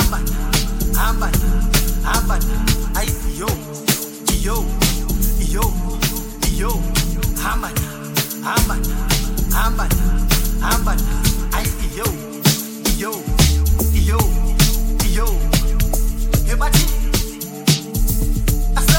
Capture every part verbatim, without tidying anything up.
hamba hamba hamba ay yo yo yo yo hamba hamba hamba hamba ay yo yo yo yo hebati asa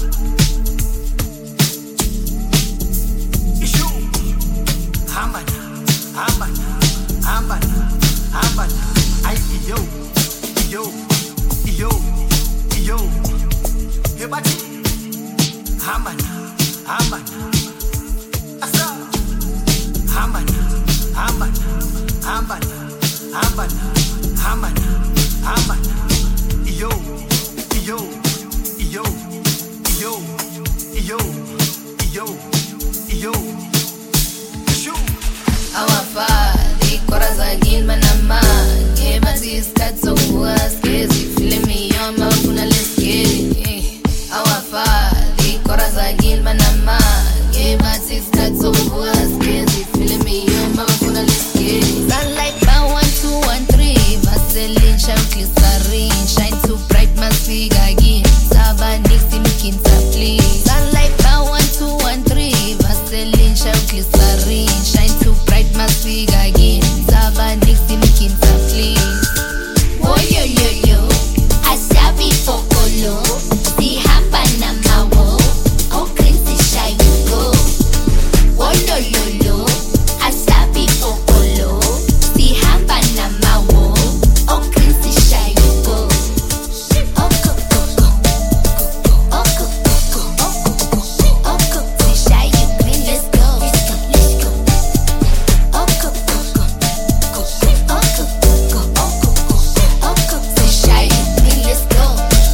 ishu hamba hamba hamba hamba ay yo yo yo yo hebati hamba hamba asa hamba hamba hamba hamba hamba hamba yo yo yo yo yo yo yo shu awafali korazagin manama ngebathi isikhathi sokuvuka sigezi filmi yoma bafuna lesigeli awafali korazagin manama ngebathi isikhathi sokuvuka sigezi filmi yoma bafuna lesigeli sunlight by one two one three vaseline shine glycerin shine too bright must be again saba nixi mkinsa please sunlight by one two one three vaseline shine glycerin shine too bright must be again saba nixi mkinsa please oh yo yo yo asabi fokolo si hapa na mawo oh crazy shy you go oh yo yo yo asabi fokolo si hapa na mawo oh crazy shy you go oh go go go oh go go go oh go go shy you green let's go let's go let's go oh go go go oh go go go oh go go oh go go shy you green let's go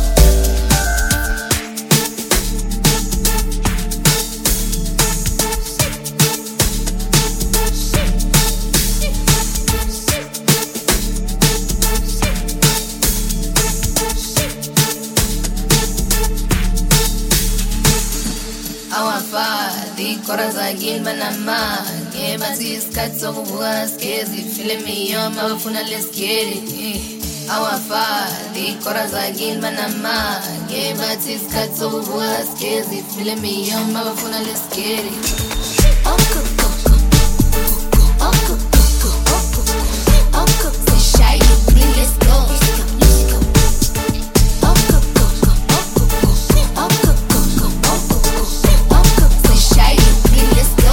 awafali korazagin manama ngebathi isikhathi sokuvuka sigezi filmi yoma bafuna lesigeli awafali korazagin manama ngebathi isikhathi sokuvuka sigezi filmi yoma bafuna lesigeli oh go go go oh go go go oh go go shy you green let's go let's go let's go oh go go go oh go go go oh go go go oh go go shy you green let's go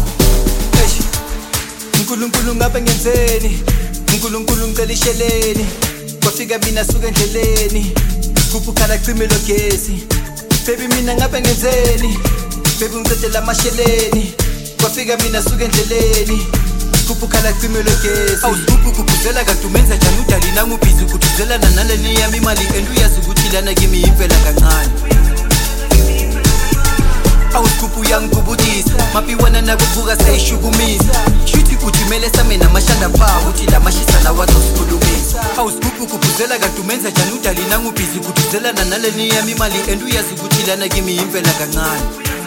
uNkulunkulu ngabe ngenzeni uNkulunkulu ngicela isheleni kwafika mina suka endleleni kuphukhala cimelo gesi baby mina ngabe ngenzeni baby ngicedela amasheleni kwafika mina suka endleleni kuphukhala cimelo gesi awusuku kuphuzela kanti umenza njani udali nami ubhizi ukuthuzelana naleni yami imali and uyazi ukuthi lana kimi imvela kancane awusuku uyangibubudisa mapiwana nakuvuka sayishukumisa shuthi uthi mele same namashanda pha uthi lamashisa lawo azosikhulumisa awusuku kuphuzela kanti umenza njani udali nami ubhizi ukuthuzelana naleni yami imali and uyazi ukuthi lana kimi imvela kancane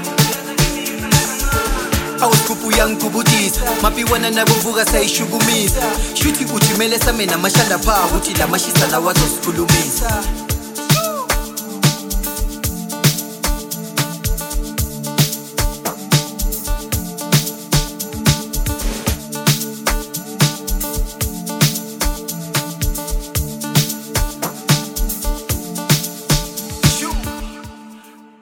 awusuku uyangibubudisa mapiwana nakuvuka sayishukumisa shuthi uthi mele same namashanda pha uthi lamashisa lawo azosikhulumisa